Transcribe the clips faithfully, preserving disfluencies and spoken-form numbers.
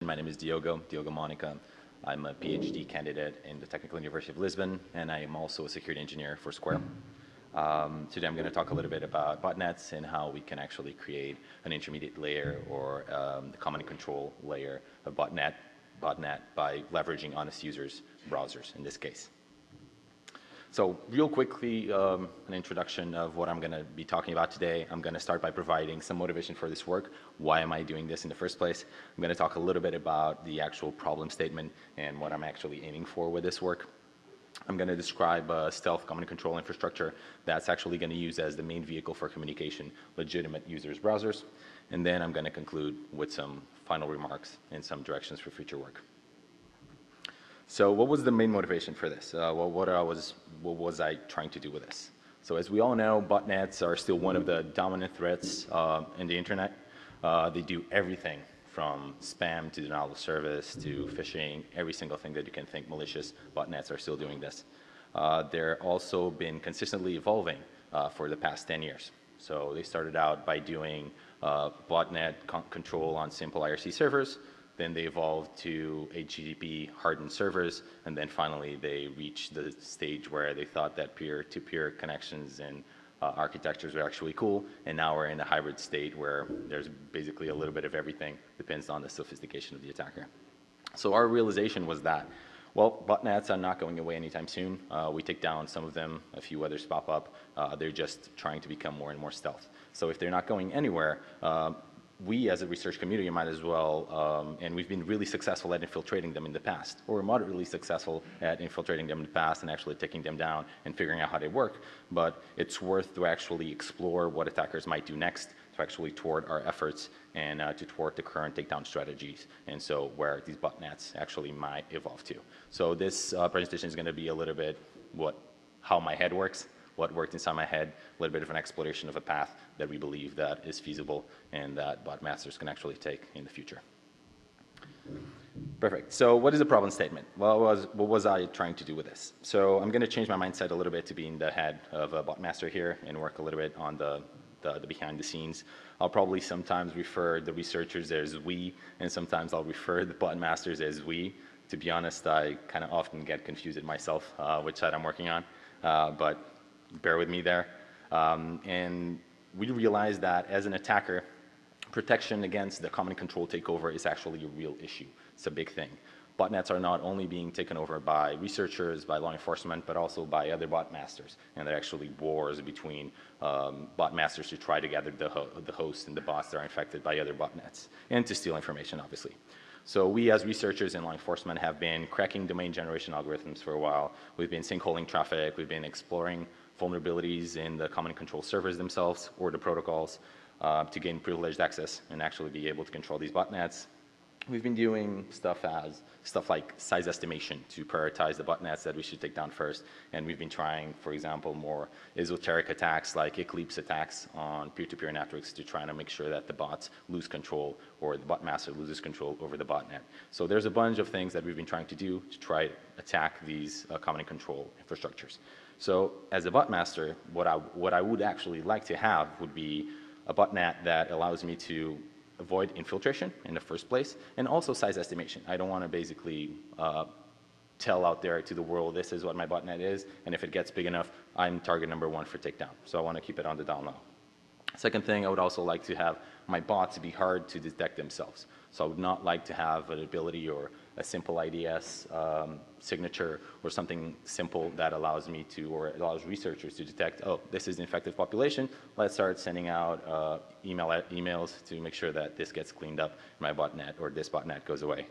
My name is Diogo, Diogo Monica. I'm a PhD candidate in the Technical University of Lisbon, and I am also a security engineer for Square. Um, today I'm going to talk a little bit about botnets and how we can actually create an intermediate layer or um, the command and control layer of botnet, botnet by leveraging honest users' browsers in this case. So real quickly, um, an introduction of what I'm going to be talking about today. I'm going to start by providing some motivation for this work. Why am I doing this in the first place? I'm going to talk a little bit about the actual problem statement and what I'm actually aiming for with this work. I'm going to describe a stealth command and control infrastructure that's actually going to use as the main vehicle for communication legitimate users' browsers. And then I'm going to conclude with some final remarks and some directions for future work. So what was the main motivation for this? Uh, well, what, I was, what was I trying to do with this? So as we all know, botnets are still one of the dominant threats uh, in the internet. Uh, they do everything from spam to denial of service to phishing, every single thing that you can think malicious. Botnets are still doing this. Uh, they're also been consistently evolving uh, for the past ten years. So they started out by doing uh, botnet con control on simple I R C servers. Then they evolved to H T T P hardened servers, and then finally they reached the stage where they thought that peer-to-peer connections and uh, architectures were actually cool, and now we're in a hybrid state where there's basically a little bit of everything, depends on the sophistication of the attacker. So our realization was that, well, botnets are not going away anytime soon. Uh, we take down some of them, a few others pop up. Uh, they're just trying to become more and more stealth. So if they're not going anywhere, uh, we as a research community might as well, um, and we've been really successful at infiltrating them in the past, or moderately successful at infiltrating them in the past and actually taking them down and figuring out how they work. But it's worth to actually explore what attackers might do next to actually thwart our efforts and uh, to thwart the current takedown strategies, and so where these botnets actually might evolve to. So this uh, presentation is going to be a little bit what, how my head works, what worked inside my head, a little bit of an exploration of a path that we believe that is feasible and that botmasters can actually take in the future. Perfect. So what is the problem statement? Well, what was, what was I trying to do with this? So I'm going to change my mindset a little bit to being the head of a botmaster here and work a little bit on the, the, the behind the scenes. I'll probably sometimes refer the researchers as we, and sometimes I'll refer the botmasters as we. To be honest, I kind of often get confused myself uh, which side I'm working on, uh, but bear with me there. Um, and we realized that as an attacker, protection against the command and control takeover is actually a real issue. It's a big thing. Botnets are not only being taken over by researchers, by law enforcement, but also by other botmasters. And there are actually wars between um, botmasters to try to gather the, ho the hosts and the bots that are infected by other botnets, and to steal information, obviously. So we as researchers and law enforcement have been cracking domain generation algorithms for a while. We've been sinkholing traffic. We've been exploring vulnerabilities in the command and control servers themselves or the protocols uh, to gain privileged access and actually be able to control these botnets. We've been doing stuff as stuff like size estimation to prioritize the botnets that we should take down first. And we've been trying, for example, more esoteric attacks like Eclipse attacks on peer-to-peer networks to try to make sure that the bots lose control or the botmaster loses control over the botnet. So there's a bunch of things that we've been trying to do to try to attack these uh, command and control infrastructures. So as a botmaster, what I, what I would actually like to have would be a botnet that allows me to avoid infiltration in the first place, and also size estimation. I don't want to basically uh, tell out there to the world, this is what my botnet is, and if it gets big enough, I'm target number one for takedown. So I want to keep it on the down low. Second thing, I would also like to have my bots be hard to detect themselves. So I would not like to have an ability or a simple I D S um, signature or something simple that allows me to, or allows researchers to detect, oh, this is the infected population. Let's start sending out uh, email emails to make sure that this gets cleaned up in my botnet or this botnet goes away.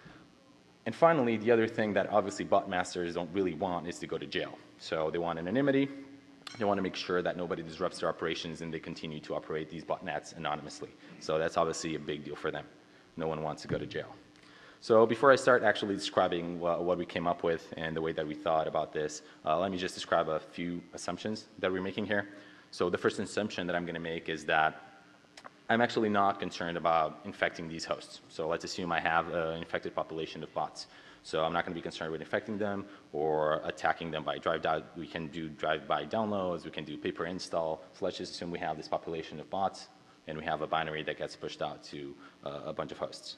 And finally, the other thing that obviously botmasters don't really want is to go to jail. So they want anonymity. They want to make sure that nobody disrupts their operations and they continue to operate these botnets anonymously. So that's obviously a big deal for them. No one wants to go to jail. So before I start actually describing what, what we came up with and the way that we thought about this, uh, let me just describe a few assumptions that we're making here. So the first assumption that I'm going to make is that I'm actually not concerned about infecting these hosts. So let's assume I have an infected population of bots. So I'm not going to be concerned with infecting them or attacking them by drive-down. We can do drive-by downloads. We can do paper install. So let's just assume we have this population of bots, and we have a binary that gets pushed out to uh, a bunch of hosts.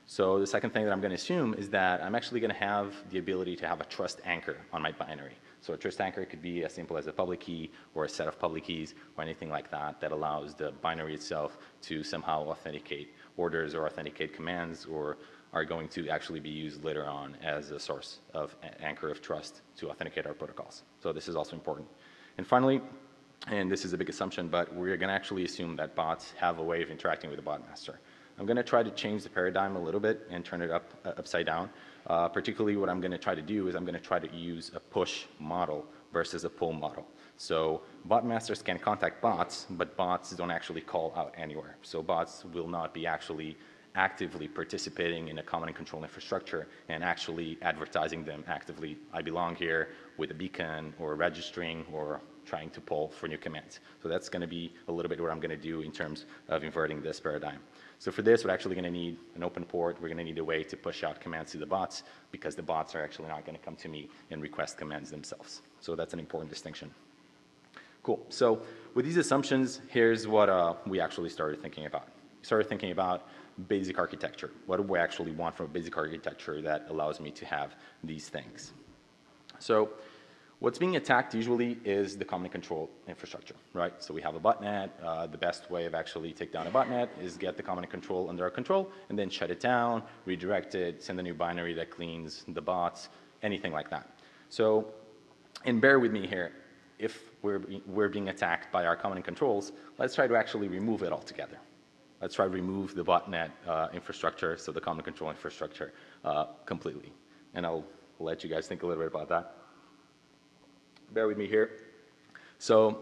So the second thing that I'm going to assume is that I'm actually going to have the ability to have a trust anchor on my binary. So a trust anchor could be as simple as a public key or a set of public keys or anything like that that allows the binary itself to somehow authenticate orders or authenticate commands, or are going to actually be used later on as a source of anchor of trust to authenticate our protocols. So this is also important. And finally, and this is a big assumption, but we're going to actually assume that bots have a way of interacting with the bot master. I'm going to try to change the paradigm a little bit and turn it up uh, upside down. Uh, particularly what I'm going to try to do is I'm going to try to use a push model versus a pull model. So bot masters can contact bots, but bots don't actually call out anywhere. So bots will not be actually actively participating in a command and control infrastructure and actually advertising them actively. I belong here with a beacon or registering or trying to pull for new commands. So that's going to be a little bit what I'm going to do in terms of inverting this paradigm. So for this, we're actually going to need an open port. We're going to need a way to push out commands to the bots because the bots are actually not going to come to me and request commands themselves. So that's an important distinction. Cool. So with these assumptions, here's what uh, we actually started thinking about. We started thinking about basic architecture. What do we actually want from a basic architecture that allows me to have these things? So what's being attacked usually is the command and control infrastructure, right? So we have a botnet. Uh, the best way of actually take down a botnet is get the command and control under our control and then shut it down, redirect it, send a new binary that cleans the bots, anything like that. So, and bear with me here. If we're, we're being attacked by our command and controls, let's try to actually remove it altogether. Let's try to remove the botnet uh, infrastructure, so the command control infrastructure, uh, completely. And I'll let you guys think a little bit about that. Bear with me here. So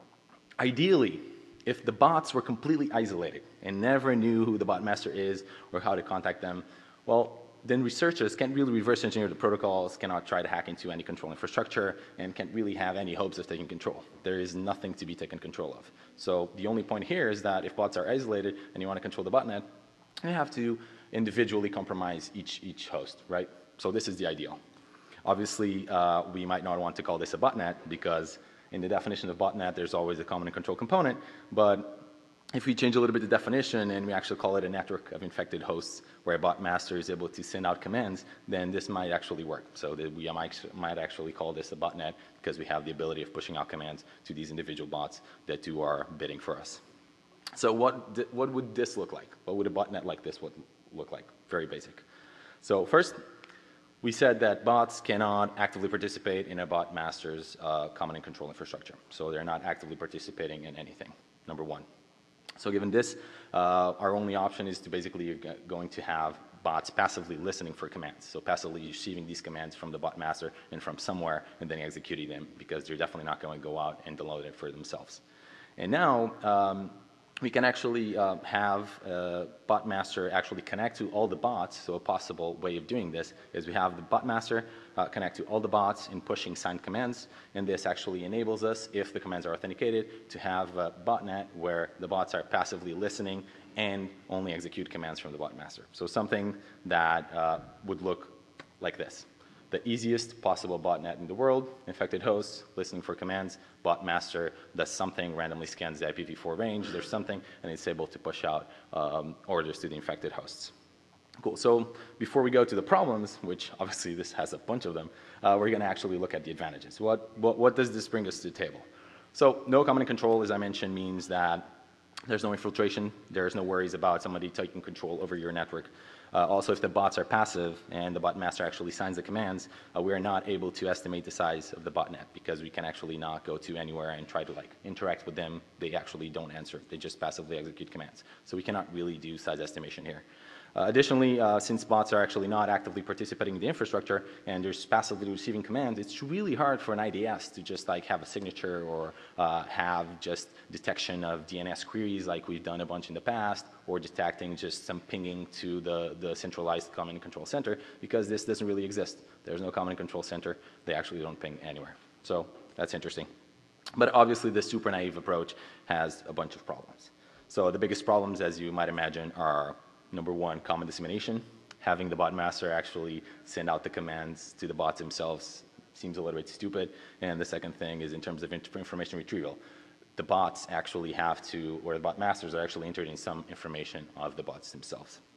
ideally, if the bots were completely isolated and never knew who the bot master is or how to contact them, well, then researchers can't really reverse engineer the protocols, cannot try to hack into any control infrastructure, and can't really have any hopes of taking control. There is nothing to be taken control of. So the only point here is that if bots are isolated and you want to control the botnet, you have to individually compromise each, each host, right? So this is the ideal. Obviously, uh, we might not want to call this a botnet because in the definition of botnet, there's always a command and control component. But if we change a little bit the definition and we actually call it a network of infected hosts where a bot master is able to send out commands, then this might actually work. So that we might, might actually call this a botnet because we have the ability of pushing out commands to these individual bots that do our bidding for us. So what, what would this look like? What would a botnet like this would look like? Very basic. So first, we said that bots cannot actively participate in a bot master's uh, command and control infrastructure. So they're not actively participating in anything, number one. So given this, uh, our only option is to basically going to have bots passively listening for commands. So passively receiving these commands from the bot master and from somewhere and then executing them because they're definitely not going to go out and download it for themselves. And now, um, we can actually uh, have a bot master actually connect to all the bots. So a possible way of doing this is we have the bot master uh, connect to all the bots in pushing signed commands. And this actually enables us, if the commands are authenticated, to have a botnet where the bots are passively listening and only execute commands from the bot master. So something that uh, would look like this. The easiest possible botnet in the world, infected hosts, listening for commands, bot master does something, randomly scans the I P v four range, there's something, and it's able to push out um, orders to the infected hosts. Cool, so before we go to the problems, which obviously this has a bunch of them, uh, we're gonna actually look at the advantages. What, what, what does this bring us to the table? So no command and control, as I mentioned, means that there's no infiltration, there's no worries about somebody taking control over your network. Uh, also, if the bots are passive and the bot master actually signs the commands, uh, we are not able to estimate the size of the botnet because we can actually not go to anywhere and try to like interact with them. They actually don't answer. They just passively execute commands. So we cannot really do size estimation here. Uh, additionally, uh, since bots are actually not actively participating in the infrastructure and they're passively receiving commands, it's really hard for an I D S to just like have a signature or uh, have just detection of D N S queries like we've done a bunch in the past, or detecting just some pinging to the, the centralized command and control center, because this doesn't really exist. There's no command and control center. They actually don't ping anywhere. So that's interesting. But obviously the super naive approach has a bunch of problems. So the biggest problems, as you might imagine, are number one, common dissemination. Having the bot master actually send out the commands to the bots themselves seems a little bit stupid. And the second thing is in terms of information retrieval. The bots actually have to, or the bot masters are actually entering some information of the bots themselves.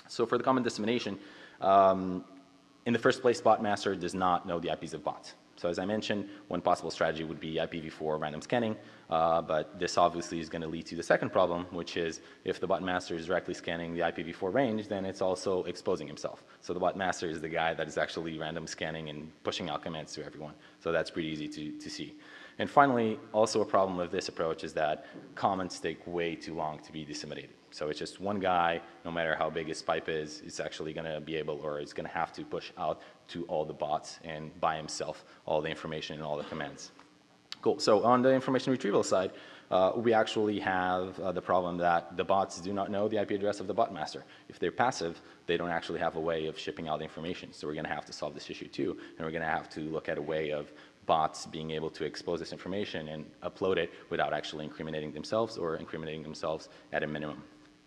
So for the common dissemination, um, in the first place, botmaster does not know the I Ps of bots. So as I mentioned, one possible strategy would be I P v four random scanning, uh, but this obviously is going to lead to the second problem, which is if the botmaster is directly scanning the I P v four range, then it's also exposing himself. So the botmaster is the guy that is actually random scanning and pushing out commands to everyone. So that's pretty easy to, to see. And finally, also a problem with this approach is that comments take way too long to be disseminated. So it's just one guy, no matter how big his pipe is, is actually going to be able, or is going to have to push out to all the bots and by himself all the information and all the commands. Cool. So on the information retrieval side, uh, we actually have uh, the problem that the bots do not know the I P address of the botmaster. If they're passive, they don't actually have a way of shipping out the information. So we're going to have to solve this issue too, and we're going to have to look at a way of bots being able to expose this information and upload it without actually incriminating themselves or incriminating themselves at a minimum.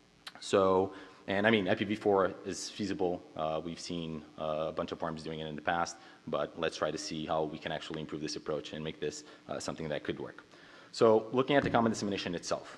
So, and I mean, I P v four is feasible. Uh, we've seen uh, a bunch of farms doing it in the past, but let's try to see how we can actually improve this approach and make this uh, something that could work. So looking at the common dissemination itself.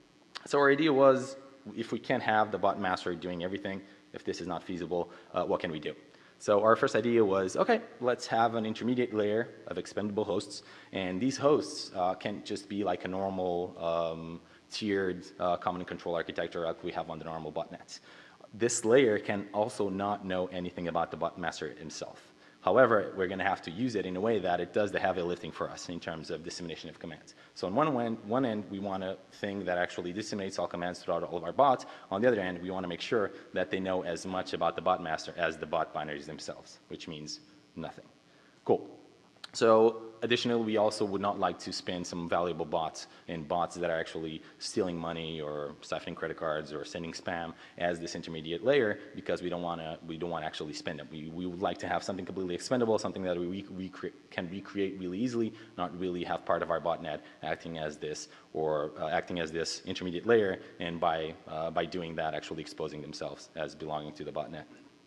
So our idea was, if we can't have the bot master doing everything, if this is not feasible, uh, what can we do? So our first idea was, okay, let's have an intermediate layer of expendable hosts, and these hosts uh, can just be like a normal um, tiered uh, common control architecture like we have on the normal botnets. This layer can also not know anything about the botmaster himself. However, we're going to have to use it in a way that it does the heavy lifting for us in terms of dissemination of commands. So on one end, one end we want a thing that actually disseminates all commands throughout all of our bots. On the other end, we want to make sure that they know as much about the botmaster as the bot binaries themselves, which means nothing. Cool. So additionally, we also would not like to spend some valuable bots and bots that are actually stealing money or siphoning credit cards or sending spam as this intermediate layer, because we don't want to we don't want to actually spend them. We, we would like to have something completely expendable, something that we recre can recreate really easily, not really have part of our botnet acting as this or uh, acting as this intermediate layer, and by uh, by doing that actually exposing themselves as belonging to the botnet.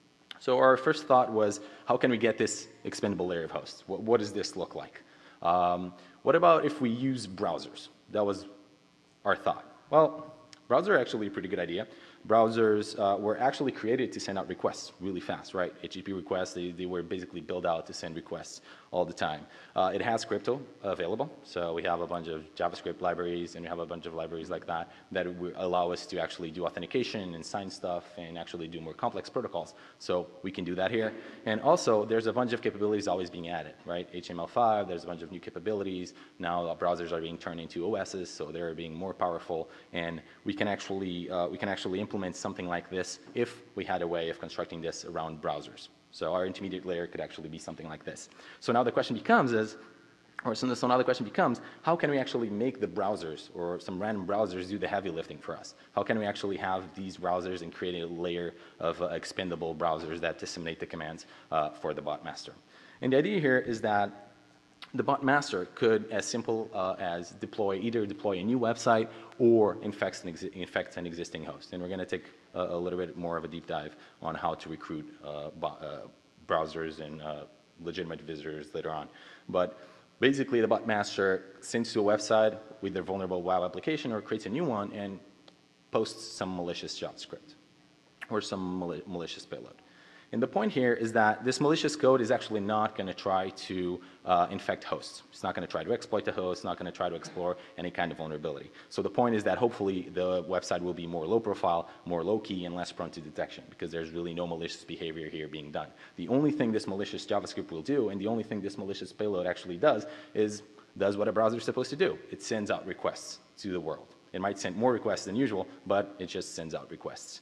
So our first thought was, how can we get this expendable layer of hosts? What, what does this look like? Um, what about if we use browsers? That was our thought. Well, browsers are actually a pretty good idea. Browsers uh, were actually created to send out requests really fast, right? H T T P requests, they, they were basically built out to send requests all the time. Uh, it has crypto available, so we have a bunch of JavaScript libraries and we have a bunch of libraries like that that will allow us to actually do authentication and sign stuff and actually do more complex protocols. So we can do that here. And also, there's a bunch of capabilities always being added, right? H T M L five, there's a bunch of new capabilities. Now our browsers are being turned into O Ss, so they're being more powerful, and we can actually uh, we can actually implement something like this if we had a way of constructing this around browsers. So our intermediate layer could actually be something like this. So now the question becomes is, or so, so now the question becomes, how can we actually make the browsers or some random browsers do the heavy lifting for us? How can we actually have these browsers and create a layer of uh, expendable browsers that disseminate the commands uh, for the botmaster? And the idea here is that the botmaster could, as simple uh, as deploy, either deploy a new website or infect an, infect an existing host. And we're going to take a, a little bit more of a deep dive on how to recruit uh, uh, browsers and uh, legitimate visitors later on. But basically, the botmaster sends to a website with their vulnerable web application or creates a new one and posts some malicious JavaScript or some mal malicious payload. And the point here is that this malicious code is actually not going to try to uh, infect hosts. It's not going to try to exploit the host. It's not going to try to explore any kind of vulnerability. So the point is that hopefully the website will be more low profile, more low key, and less prone to detection, because there's really no malicious behavior here being done. The only thing this malicious JavaScript will do, and the only thing this malicious payload actually does, is does what a browser is supposed to do. It sends out requests to the world. It might send more requests than usual, but it just sends out requests.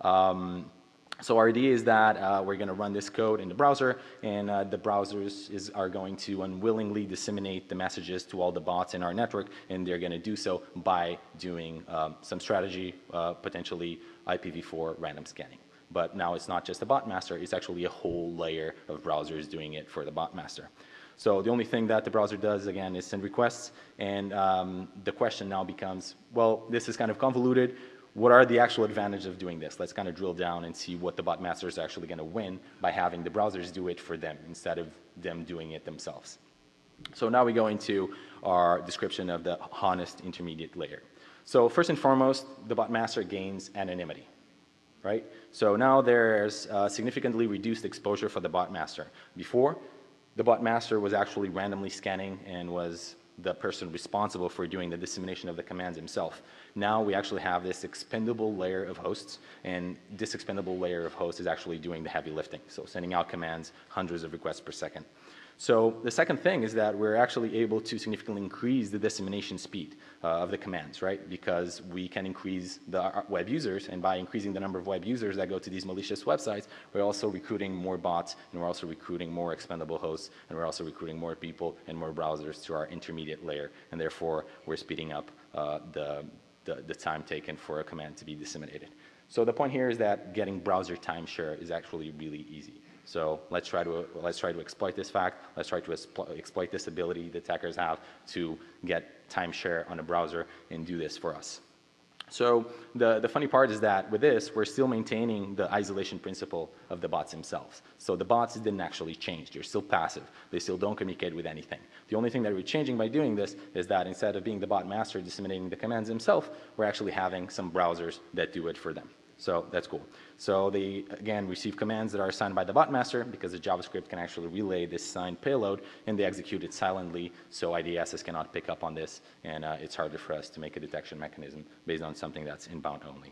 Um, So our idea is that uh, we're going to run this code in the browser, and uh, the browsers is, are going to unwillingly disseminate the messages to all the bots in our network, and they're going to do so by doing um, some strategy, uh, potentially I P v four random scanning. But now it's not just the botmaster, it's actually a whole layer of browsers doing it for the botmaster. So the only thing that the browser does, again, is send requests, and um, the question now becomes, well, this is kind of convoluted. What are the actual advantages of doing this? Let's kind of drill down and see what the botmaster is actually going to win by having the browsers do it for them instead of them doing it themselves. So now we go into our description of the honest intermediate layer. So first and foremost, the botmaster gains anonymity, right? So now there's uh, significantly reduced exposure for the bot master. Before, the bot master was actually randomly scanning and was the person responsible for doing the dissemination of the commands himself. Now we actually have this expendable layer of hosts, and this expendable layer of hosts is actually doing the heavy lifting, so sending out commands, hundreds of requests per second. So the second thing is that we're actually able to significantly increase the dissemination speed uh, of the commands, right? Because we can increase the web users, and by increasing the number of web users that go to these malicious websites, we're also recruiting more bots, and we're also recruiting more expendable hosts, and we're also recruiting more people and more browsers to our intermediate layer, and therefore we're speeding up uh, the, the, the time taken for a command to be disseminated. So the point here is that getting browser time share is actually really easy. So let's try to let's try to exploit this fact. Let's try to exploit this ability the attackers have to get timeshare on a browser and do this for us. So the, the funny part is that with this, we're still maintaining the isolation principle of the bots themselves. So the bots didn't actually change. They're still passive. They still don't communicate with anything. The only thing that we're changing by doing this is that instead of being the bot master disseminating the commands himself, we're actually having some browsers that do it for them. So that's cool. So they, again, receive commands that are assigned by the bot master because the JavaScript can actually relay this signed payload, and they execute it silently, so I D Ss cannot pick up on this, and uh, it's harder for us to make a detection mechanism based on something that's inbound only.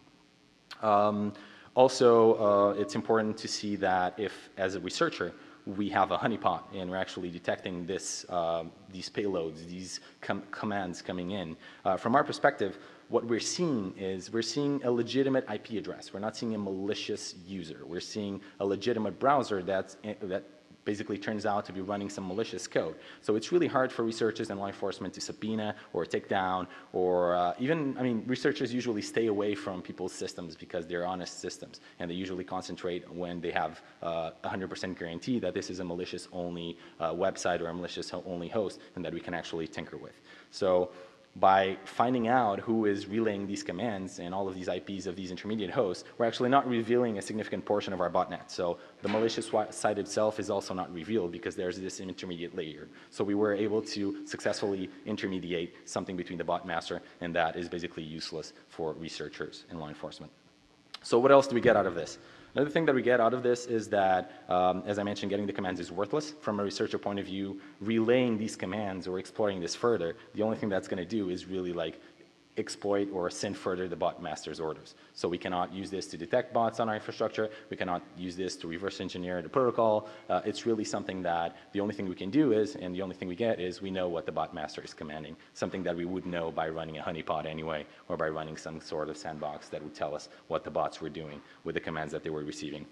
Um, also, uh, it's important to see that if, as a researcher, we have a honeypot and we're actually detecting this, uh, these payloads, these com commands coming in, uh, from our perspective, what we're seeing is we're seeing a legitimate I P address. We're not seeing a malicious user. We're seeing a legitimate browser that's, that basically turns out to be running some malicious code. So it's really hard for researchers and law enforcement to subpoena or take down, or uh, even, I mean, researchers usually stay away from people's systems because they're honest systems, and they usually concentrate when they have uh, one hundred percent guarantee that this is a malicious only uh, website or a malicious only host, and that we can actually tinker with. So by finding out who is relaying these commands and all of these I Ps of these intermediate hosts, we're actually not revealing a significant portion of our botnet. So the malicious site itself is also not revealed because there's this intermediate layer. So we were able to successfully intermediate something between the bot master, and that is basically useless for researchers and law enforcement. So what else do we get out of this? Another thing that we get out of this is that, um, as I mentioned, getting the commands is worthless. From a researcher point of view, relaying these commands or exploring this further, the only thing that's going to do is really like exploit or send further the bot master's orders. So we cannot use this to detect bots on our infrastructure. We cannot use this to reverse engineer the protocol. Uh, it's really something that the only thing we can do is, and the only thing we get is we know what the bot master is commanding, something that we would know by running a honeypot anyway, or by running some sort of sandbox that would tell us what the bots were doing with the commands that they were receiving.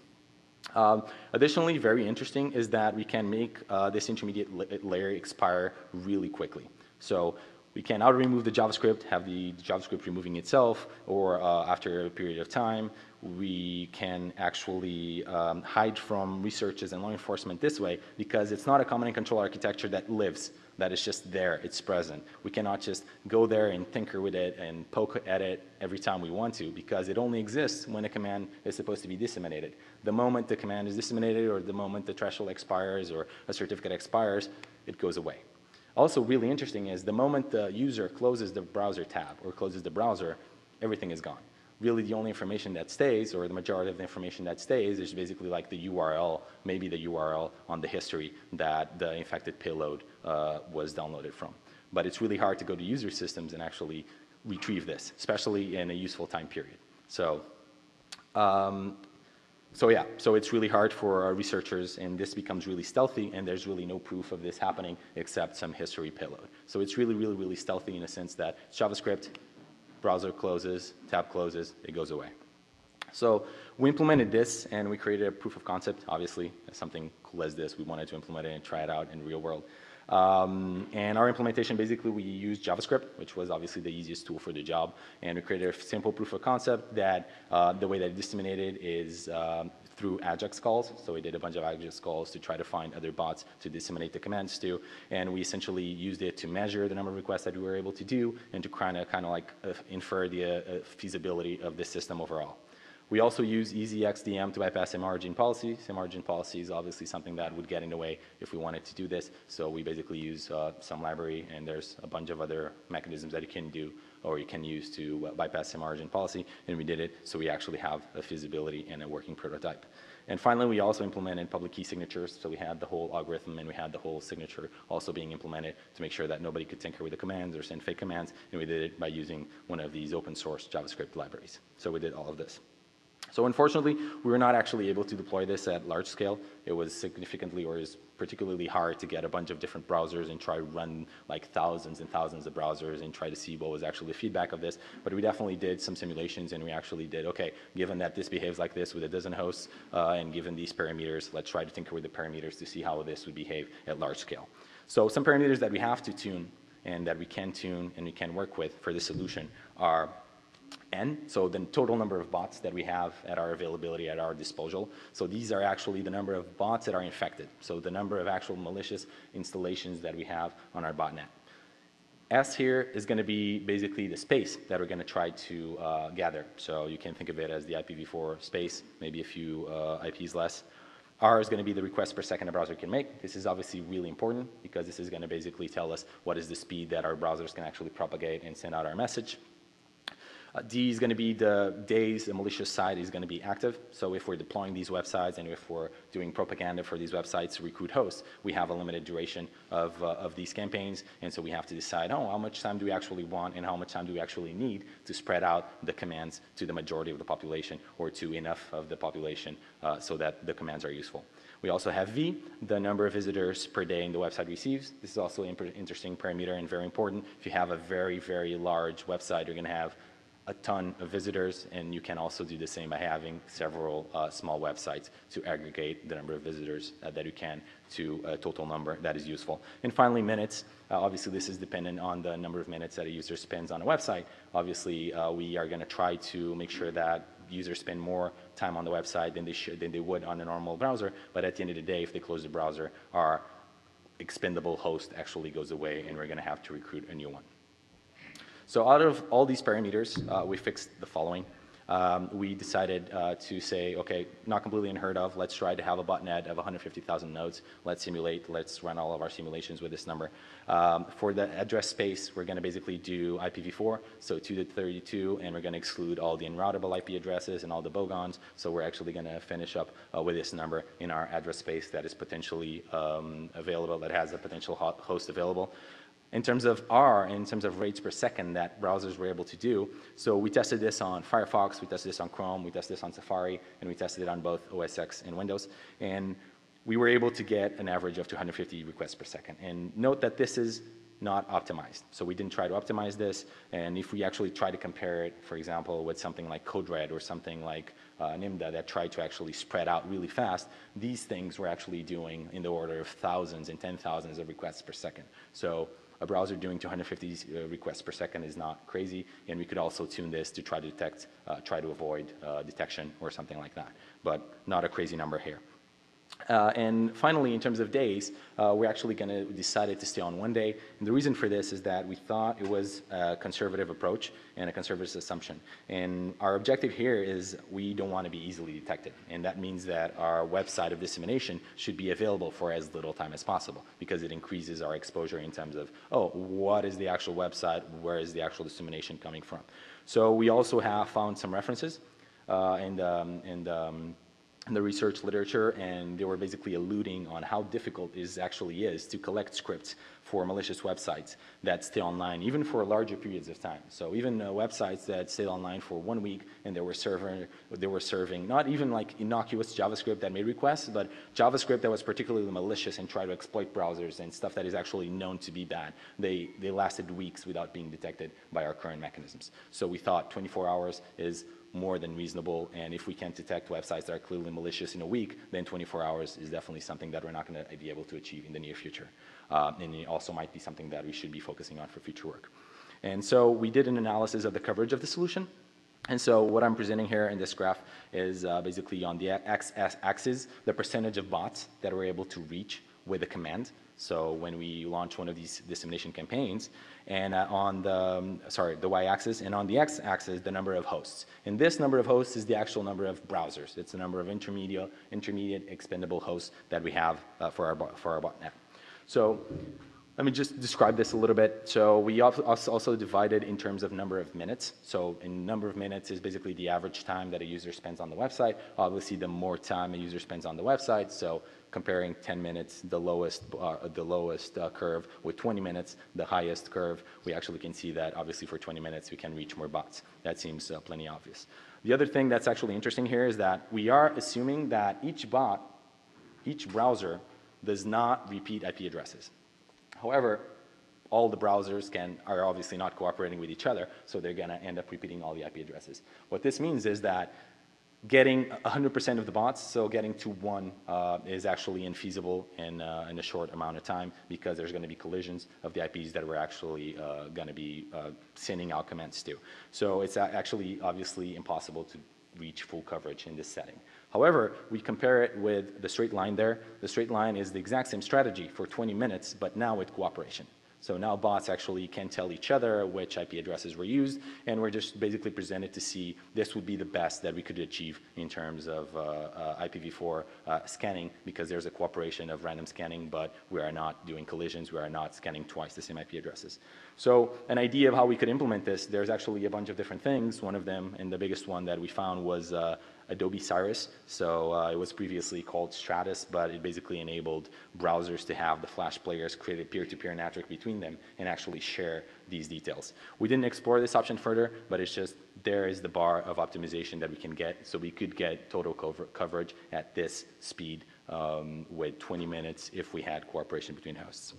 Um, additionally, very interesting is that we can make uh, this intermediate la layer expire really quickly. So we can either remove the JavaScript, have the JavaScript removing itself, or uh, after a period of time, we can actually um, hide from researchers and law enforcement this way, because it's not a command and control architecture that lives, that is just there, it's present. We cannot just go there and tinker with it and poke at it every time we want to, because it only exists when a command is supposed to be disseminated. The moment the command is disseminated, or the moment the threshold expires or a certificate expires, it goes away. Also really interesting is the moment the user closes the browser tab or closes the browser, everything is gone. Really the only information that stays, or the majority of the information that stays, is basically like the U R L, maybe the U R L on the history that the infected payload uh, was downloaded from. But it's really hard to go to user systems and actually retrieve this, especially in a useful time period. So, um, So yeah, so it's really hard for our researchers, and this becomes really stealthy, and there's really no proof of this happening except some history payload. So it's really, really, really stealthy in a sense that JavaScript, browser closes, tab closes, it goes away. So we implemented this, and we created a proof of concept. Obviously, something cool as this, we wanted to implement it and try it out in the real world. Um, and our implementation, basically, we used JavaScript, which was obviously the easiest tool for the job. And we created a simple proof of concept that uh, the way that it disseminated is um, through AJAX calls. So we did a bunch of AJAX calls to try to find other bots to disseminate the commands to. And we essentially used it to measure the number of requests that we were able to do, and to kind of kind of like uh, infer the uh, feasibility of the system overall. We also use EasyXDM to bypass semi-origin policy. Semi-origin policy is obviously something that would get in the way if we wanted to do this. So we basically use uh, some library, and there's a bunch of other mechanisms that you can do or you can use to uh, bypass semi-origin policy, and we did it so we actually have a feasibility and a working prototype. And finally, we also implemented public key signatures, so we had the whole algorithm and we had the whole signature also being implemented to make sure that nobody could tinker with the commands or send fake commands, and we did it by using one of these open source JavaScript libraries. So we did all of this. So unfortunately, we were not actually able to deploy this at large scale. It was significantly or is particularly hard to get a bunch of different browsers and try to run like thousands and thousands of browsers and try to see what was actually the feedback of this. But we definitely did some simulations, and we actually did, okay, given that this behaves like this with a dozen hosts, uh, and given these parameters, let's try to tinker with the parameters to see how this would behave at large scale. So some parameters that we have to tune and that we can tune and we can work with for this solution are N, so the total number of bots that we have at our availability, at our disposal. So these are actually the number of bots that are infected. So the number of actual malicious installations that we have on our botnet. S here is going to be basically the space that we're going to try to uh, gather. So you can think of it as the I P v four space, maybe a few uh, I Ps less. R is going to be the request per second a browser can make. This is obviously really important because this is going to basically tell us what is the speed that our browsers can actually propagate and send out our message. Uh, D is going to be the days the malicious site is going to be active. So if we're deploying these websites and if we're doing propaganda for these websites to recruit hosts, we have a limited duration of, uh, of these campaigns. And so we have to decide, oh, how much time do we actually want and how much time do we actually need to spread out the commands to the majority of the population or to enough of the population uh, so that the commands are useful. We also have V, the number of visitors per day the website receives. This is also an interesting parameter and very important. If you have a very, very large website, you're going to have a ton of visitors, and you can also do the same by having several uh, small websites to aggregate the number of visitors uh, that you can to a total number that is useful. And finally, minutes. Uh, obviously, this is dependent on the number of minutes that a user spends on a website. Obviously, uh, we are going to try to make sure that users spend more time on the website than they should, than they would on a normal browser. But at the end of the day, if they close the browser, our expendable host actually goes away, and we're going to have to recruit a new one. So out of all these parameters, uh, we fixed the following. Um, we decided uh, to say, okay, not completely unheard of, let's try to have a botnet of one hundred fifty thousand nodes. Let's simulate, let's run all of our simulations with this number. Um, for the address space, we're going to basically do I P v four, so two to thirty-two, and we're going to exclude all the unroutable I P addresses and all the bogons. So we're actually going to finish up uh, with this number in our address space that is potentially um, available, that has a potential host available. In terms of R, in terms of rates per second that browsers were able to do, so we tested this on Firefox, we tested this on Chrome, we tested this on Safari, and we tested it on both O S X and Windows. And we were able to get an average of two hundred fifty requests per second. And note that this is not optimized. So we didn't try to optimize this. And if we actually try to compare it, for example, with something like CodeRed or something like uh, Nimda that tried to actually spread out really fast, these things were actually doing in the order of thousands and ten thousands of requests per second. So a browser doing two hundred fifty uh, requests per second is not crazy, and we could also tune this to try to detect, uh, try to avoid uh, detection or something like that, but not a crazy number here. Uh, and finally, in terms of days, uh, we're actually going to decided to stay on one day. And the reason for this is that we thought it was a conservative approach and a conservative assumption. And our objective here is we don't want to be easily detected. And that means that our website of dissemination should be available for as little time as possible because it increases our exposure in terms of, oh, what is the actual website? Where is the actual dissemination coming from? So we also have found some references uh, and, um, and um, in the research literature, and they were basically alluding on how difficult it actually is to collect scripts for malicious websites that stay online, even for larger periods of time. So even uh, websites that stayed online for one week and they were, server, they were serving not even like innocuous JavaScript that made requests, but JavaScript that was particularly malicious and tried to exploit browsers and stuff that is actually known to be bad. They, they lasted weeks without being detected by our current mechanisms. So we thought twenty-four hours is more than reasonable, and if we can't detect websites that are clearly malicious in a week, then twenty-four hours is definitely something that we're not going to be able to achieve in the near future. Uh, and it also might be something that we should be focusing on for future work. And so we did an analysis of the coverage of the solution. And so what I'm presenting here in this graph is uh, basically on the x-axis, the percentage of bots that we're able to reach with a command. So when we launch one of these dissemination campaigns, and uh, on the, um, sorry, the y-axis, and on the x-axis, the number of hosts. And this number of hosts is the actual number of browsers. It's the number of intermediate, intermediate expendable hosts that we have uh, for, our, for our botnet. So let me just describe this a little bit. So we also divided in terms of number of minutes. So in number of minutes is basically the average time that a user spends on the website. Obviously, the more time a user spends on the website, so comparing ten minutes, the lowest, uh, the lowest uh, curve with twenty minutes, the highest curve, we actually can see that obviously for twenty minutes we can reach more bots. That seems uh, plenty obvious. The other thing that's actually interesting here is that we are assuming that each bot, each browser does not repeat I P addresses. However, all the browsers can, are obviously not cooperating with each other, so they're going to end up repeating all the I P addresses. What this means is that getting one hundred percent of the bots, so getting to one, uh, is actually infeasible in, uh, in a short amount of time because there's going to be collisions of the I Ps that we're actually uh, going to be uh, sending out commands to. So it's actually obviously impossible to reach full coverage in this setting. However, we compare it with the straight line there. The straight line is the exact same strategy for twenty minutes, but now with cooperation. So now bots actually can tell each other which I P addresses were used, and we're just basically presented to see this would be the best that we could achieve in terms of uh, uh, I P v four uh, scanning, because there's a cooperation of random scanning, but we are not doing collisions, we are not scanning twice the same I P addresses. So an idea of how we could implement this, there's actually a bunch of different things. One of them, and the biggest one that we found, was uh, Adobe Cyrus. So uh, it was previously called Stratus, but it basically enabled browsers to have the Flash players create a peer-to-peer network between them and actually share these details. We didn't explore this option further, but it's just there is the bar of optimization that we can get. So we could get total cover coverage at this speed um, with twenty minutes if we had cooperation between hosts.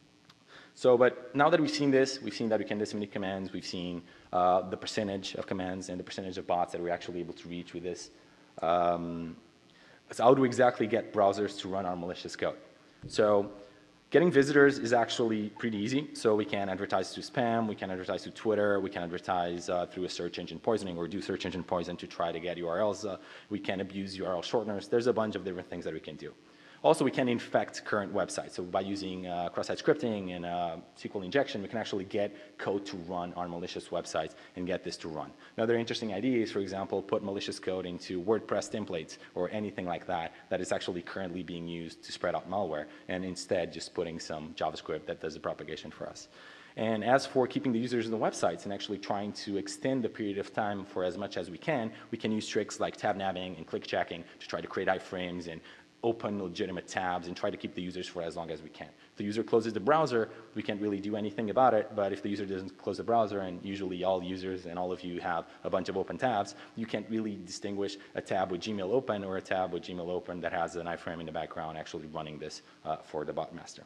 So, but now that we've seen this, we've seen that we can disseminate commands, we've seen uh, the percentage of commands and the percentage of bots that we're actually able to reach with this. Um, so how do we exactly get browsers to run our malicious code? So getting visitors is actually pretty easy. So we can advertise through spam, we can advertise through Twitter, we can advertise uh, through a search engine poisoning or do search engine poison to try to get U R Ls. Uh, we can abuse U R L shorteners. There's a bunch of different things that we can do. Also, we can infect current websites. So by using uh, cross-site scripting and uh, S Q L injection, we can actually get code to run on malicious websites and get this to run. Another interesting idea is, for example, put malicious code into WordPress templates or anything like that that is actually currently being used to spread out malware, and instead just putting some JavaScript that does the propagation for us. And as for keeping the users in the websites and actually trying to extend the period of time for as much as we can, we can use tricks like tab nabbing and click checking to try to create iframes and open legitimate tabs and try to keep the users for as long as we can. If the user closes the browser, we can't really do anything about it, but if the user doesn't close the browser, and usually all users and all of you have a bunch of open tabs, you can't really distinguish a tab with Gmail open or a tab with Gmail open that has an iframe in the background actually running this uh, for the bot master.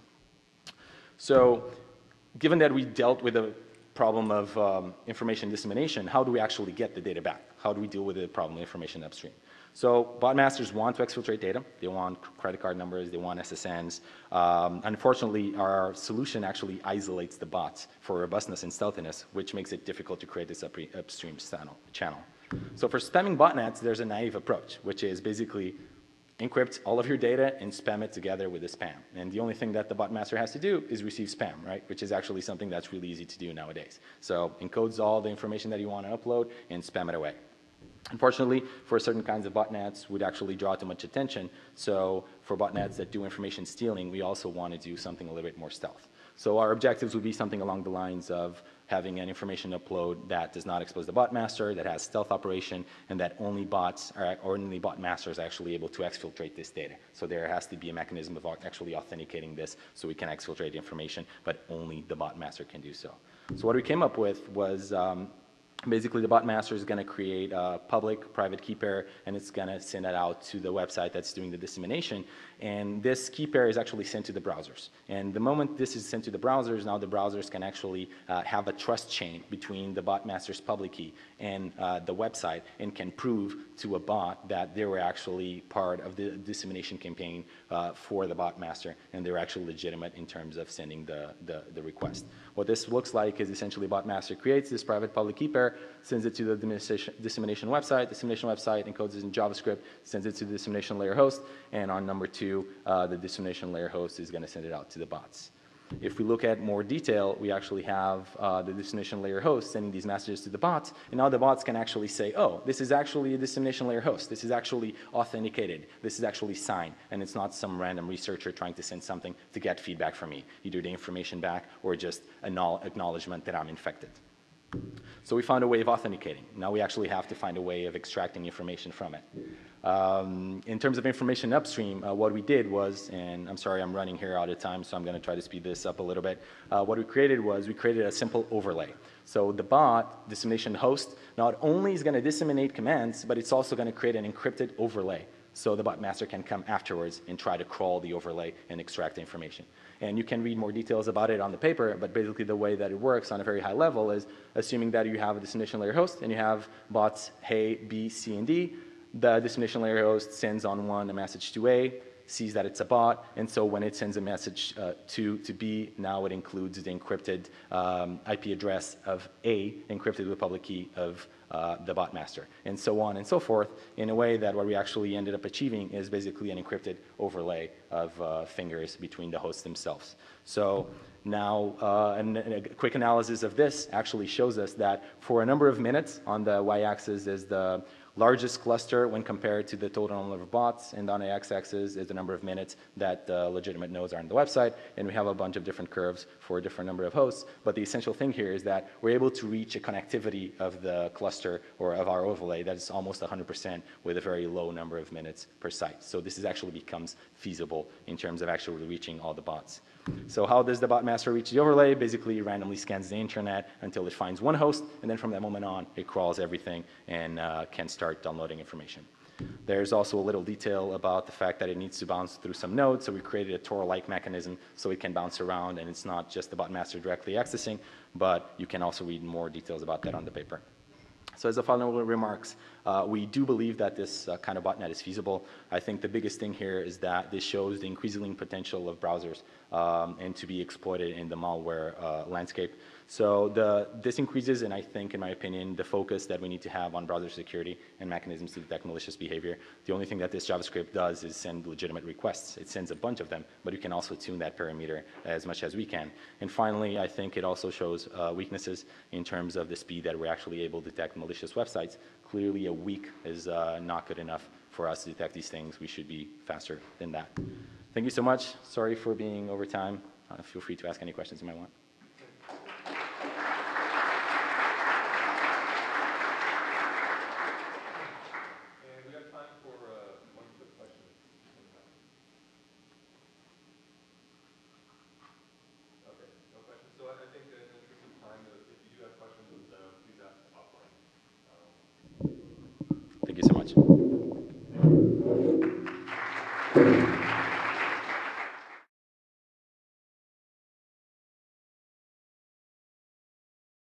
So given that we dealt with the problem of um, information dissemination, how do we actually get the data back? How do we deal with the problem of information upstream? So bot masters want to exfiltrate data. They want credit card numbers. They want S S Ns. Um, unfortunately, our solution actually isolates the bots for robustness and stealthiness, which makes it difficult to create this upstream channel. So for spamming botnets, there's a naive approach, which is basically encrypt all of your data and spam it together with a spam. And the only thing that the bot master has to do is receive spam, right? Which is actually something that's really easy to do nowadays. So encodes all the information that you want to upload and spam it away. Unfortunately, for certain kinds of botnets, would actually draw too much attention. So for botnets that do information stealing, we also want to do something a little bit more stealth. So our objectives would be something along the lines of having an information upload that does not expose the bot master, that has stealth operation, and that only bots are, or only bot masters are actually able to exfiltrate this data. So there has to be a mechanism of actually authenticating this so we can exfiltrate the information, but only the bot master can do so. So what we came up with was um, basically the bot master is going to create a public private key pair, and it's going to send that out to the website that's doing the dissemination. And this key pair is actually sent to the browsers. And the moment this is sent to the browsers, now the browsers can actually uh, have a trust chain between the bot master's public key and uh, the website, and can prove to a bot that they were actually part of the dissemination campaign uh, for the bot master, and they were actually legitimate in terms of sending the, the, the request. What this looks like is essentially bot master creates this private public key pair, where, sends it to the dissemination, dissemination website, dissemination website encodes it in JavaScript, sends it to the dissemination layer host, and on number two, uh, the dissemination layer host is going to send it out to the bots. If we look at more detail, we actually have uh, the dissemination layer host sending these messages to the bots, and now the bots can actually say, oh, this is actually a dissemination layer host. This is actually authenticated. This is actually signed, and it's not some random researcher trying to send something to get feedback from me, either the information back or just an acknowledgement that I'm infected. So we found a way of authenticating. Now we actually have to find a way of extracting information from it. Um, in terms of information upstream, uh, what we did was, and I'm sorry I'm running here out of time, so I'm going to try to speed this up a little bit. Uh, what we created was we created a simple overlay. So the bot, dissemination host, not only is going to disseminate commands, but it's also going to create an encrypted overlay. So the bot master can come afterwards and try to crawl the overlay and extract the information. And you can read more details about it on the paper, but basically the way that it works on a very high level is assuming that you have a dissemination layer host and you have bots A, B, C, and D. The dissemination layer host sends on one a message to A, sees that it's a bot, and so when it sends a message uh, to, to B, now it includes the encrypted um, I P address of A, encrypted with public key of uh, the bot master, and so on and so forth, in a way that what we actually ended up achieving is basically an encrypted overlay of uh, fingers between the hosts themselves. So now, uh, and a quick analysis of this actually shows us that for a number of minutes, on the y-axis is the largest cluster when compared to the total number of bots, and on the x-axis is the number of minutes that uh, legitimate nodes are on the website, and we have a bunch of different curves for a different number of hosts. But the essential thing here is that we're able to reach a connectivity of the cluster or of our overlay that is almost one hundred percent with a very low number of minutes per site. So this is actually becomes feasible in terms of actually reaching all the bots. So how does the bot master reach the overlay? Basically, it randomly scans the internet until it finds one host, and then from that moment on, it crawls everything and uh, can start downloading information. There's also a little detail about the fact that it needs to bounce through some nodes, so we created a Tor-like mechanism so it can bounce around, and it's not just the bot master directly accessing, but you can also read more details about that on the paper. So as a final remarks, uh, we do believe that this uh, kind of botnet is feasible. I think the biggest thing here is that this shows the increasing potential of browsers um, and to be exploited in the malware uh, landscape. So the, this increases, and I think, in my opinion, the focus that we need to have on browser security and mechanisms to detect malicious behavior. The only thing that this JavaScript does is send legitimate requests. It sends a bunch of them, but you can also tune that parameter as much as we can. And finally, I think it also shows uh, weaknesses in terms of the speed that we're actually able to detect malicious websites. Clearly, a week is uh, not good enough for us to detect these things. We should be faster than that. Thank you so much. Sorry for being over time. Uh, feel free to ask any questions you might want. Thank you so much.